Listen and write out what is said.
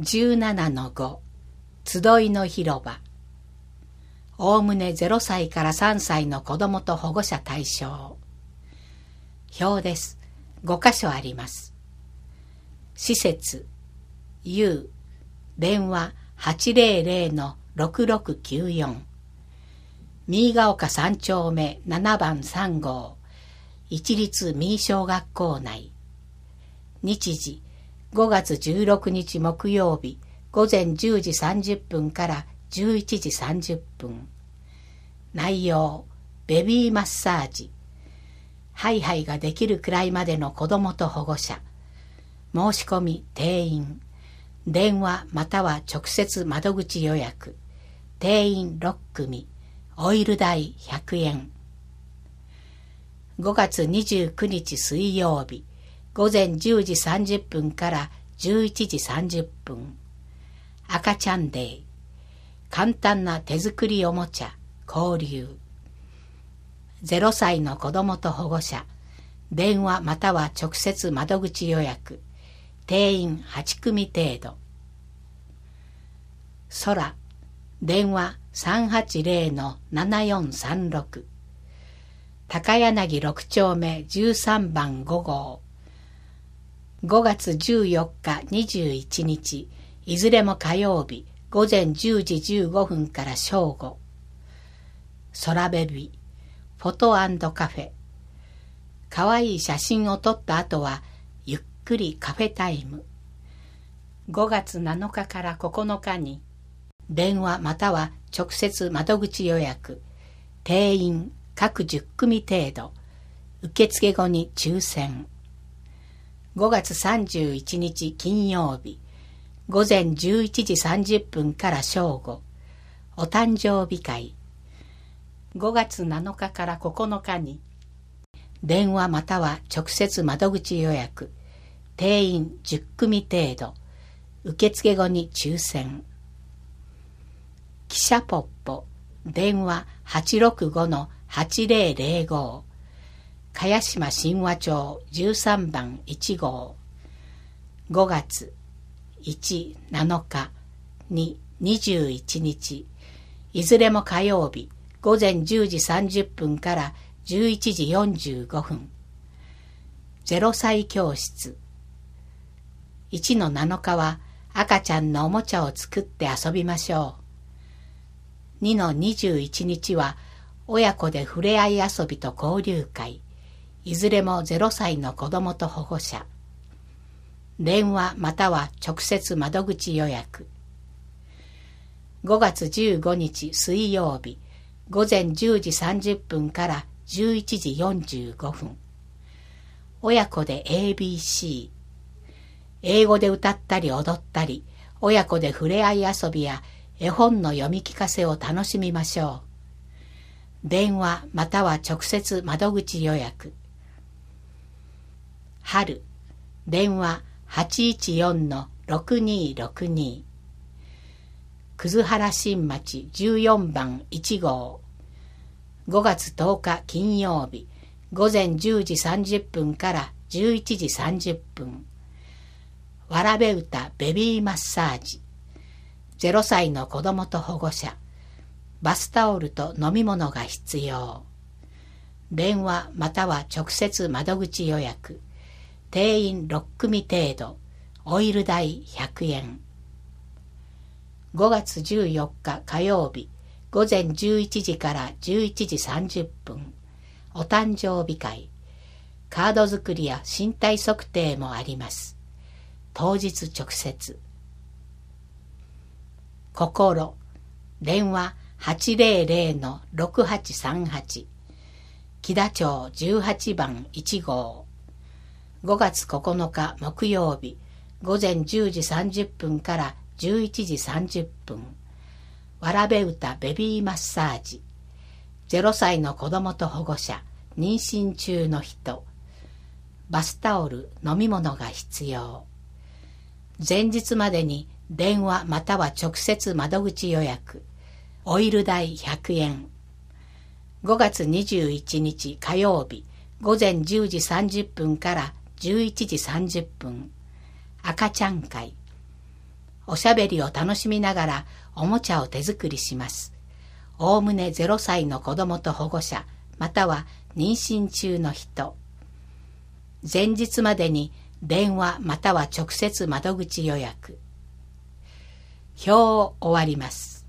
17-5 集いの広場。おおむね0歳から3歳の子どもと保護者対象。表です。5箇所あります。施設 U 電話 800-6694 三ヶ丘3丁目7番3号一律三小学校内。日時5月16日木曜日午前10時30分から11時30分。内容ベビーマッサージ。ハイハイができるくらいまでの子どもと保護者。申し込み定員。電話または直接窓口予約。定員6組。オイル代100円。5月29日水曜日午前10時30分から11時30分。赤ちゃんデー。簡単な手作りおもちゃ、交流。0歳の子どもと保護者。電話または直接窓口予約。定員8組程度。空。電話380-7436。高柳6丁目13番5号。5月14日21日、いずれも火曜日、午前10時15分から正午。空ベビー、フォト&カフェ。かわいい写真を撮った後は、ゆっくりカフェタイム。5月7日から9日に、電話または直接窓口予約。定員各10組程度。受付後に抽選。5月31日金曜日、午前11時30分から正午。お誕生日会。5月7日から9日に、電話または直接窓口予約。定員10組程度。受付後に抽選。汽車ポッポ。電話 865-8005。茅島神話町13番1号。5月1、7日、2、21日。いずれも火曜日、午前10時30分から11時45分。0歳教室。1の7日は赤ちゃんのおもちゃを作って遊びましょう。2の21日は親子でふれあい遊びと交流会。いずれも0歳の子どもと保護者。電話または直接窓口予約。5月15日水曜日、午前10時30分から11時45分。親子で ABC。英語で歌ったり踊ったり、親子でふれあい遊びや絵本の読み聞かせを楽しみましょう。電話または直接窓口予約。春。電話 814-6262。葛原新町14番1号。5月10日金曜日、午前10時30分から11時30分。わらべ歌ベビーマッサージ。0歳の子どもと保護者。バスタオルと飲み物が必要。電話または直接窓口予約。定員6組程度。オイル代100円。5月14日火曜日、午前11時から11時30分。お誕生日会。カード作りや身体測定もあります。当日直接。心。電話800-6838。木田町18番1号。5月9日木曜日、午前10時30分から11時30分。わらべ歌ベビーマッサージ。0歳の子どもと保護者、妊娠中の人。バスタオル、飲み物が必要。前日までに電話または直接窓口予約。オイル代100円。5月21日火曜日、午前10時30分から11時30分。赤ちゃん会。 おしゃべりを楽しみながらおもちゃを手作りします。おおむね0歳の子供と保護者、または妊娠中の人。前日までに電話または直接窓口予約。表を終わります。